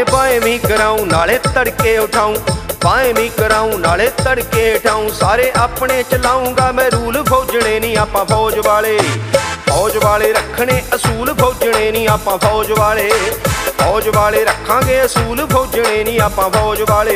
बाएं भी कराऊं नाले तड़के उठाऊं, बाएं भी कराऊं नाले तड़के उठाऊं। सारे अपने चलाऊंगा मैं रूल, फौजने नहीं आपां फौज वाले। फौज वाले रखने असूल, फौजने नहीं आपां फौज वाले। फौज वाले रखांगे असूल, फौजने नहीं आपां फौज वाले।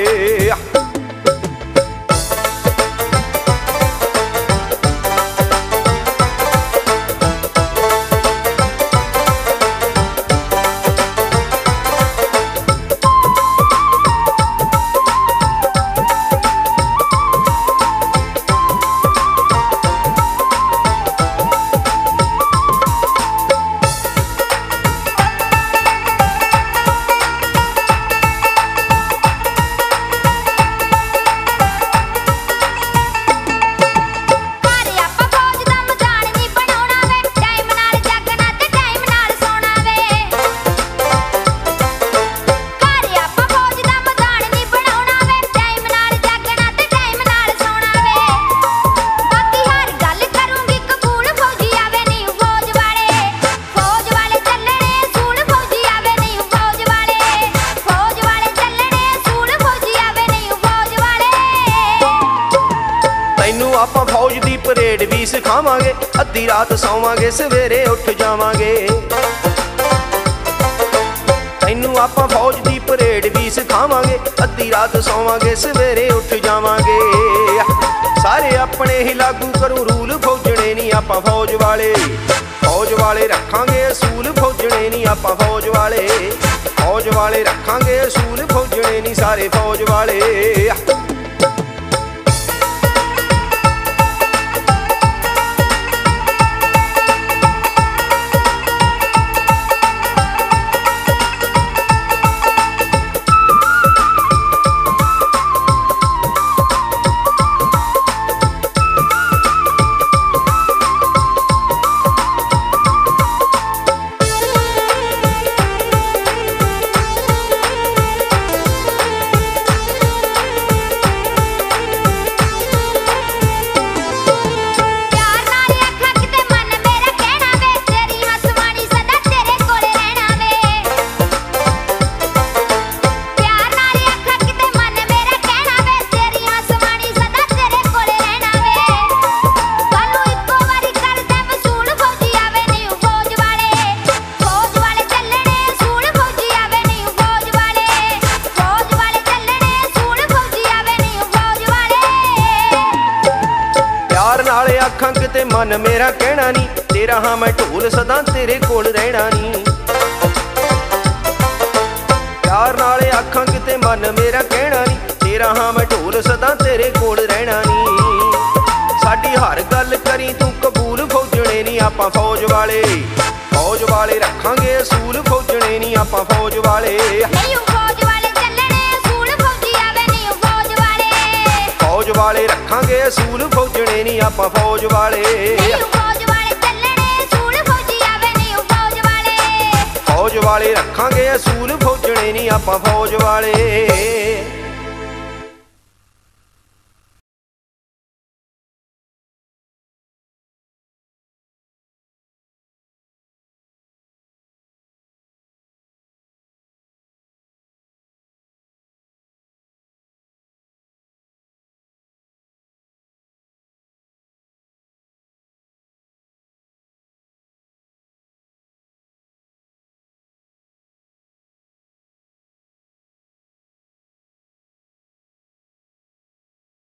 आपां फौज दी परेड भी सिखावांगे, अद्धी रात सौवांगे सवेरे उठ जावांगे। तैनू आपां फौज दी परेड भी सिखावांगे, अद्धी रात सौवांगे सवेरे उठ जावांगे। सारे अपने ही लागू करूं रूल, फौजने नहीं आपां फौज वाले। फौज वाले रखांगे असूल, फौजने नहीं आपां फौज वाले। फौज वाले रखांगे असूल, फौजने नहीं सारे फौज वाले। आखां किते मन मेरा कहना नी, तेरा हाँ मैं ढोल सदा तेरे कोल रहना नी। प्यार नाले आखां किते मन मेरा कहना नी, तेरा हाँ मैं ढोल सदा तेरे कोल रहना नी। साडी हर गल करी तू कबूल, फौजने नहीं आपां फौज वाले। फौज वाले रखांगे असूल, फौजने नहीं आपां फौज वाले। फौज वाले रखांगे असूल, फौजने नहीं आपां फौज वाले। फौज वाले रखांगे असूल, फौजने नहीं आपां फौज वाले।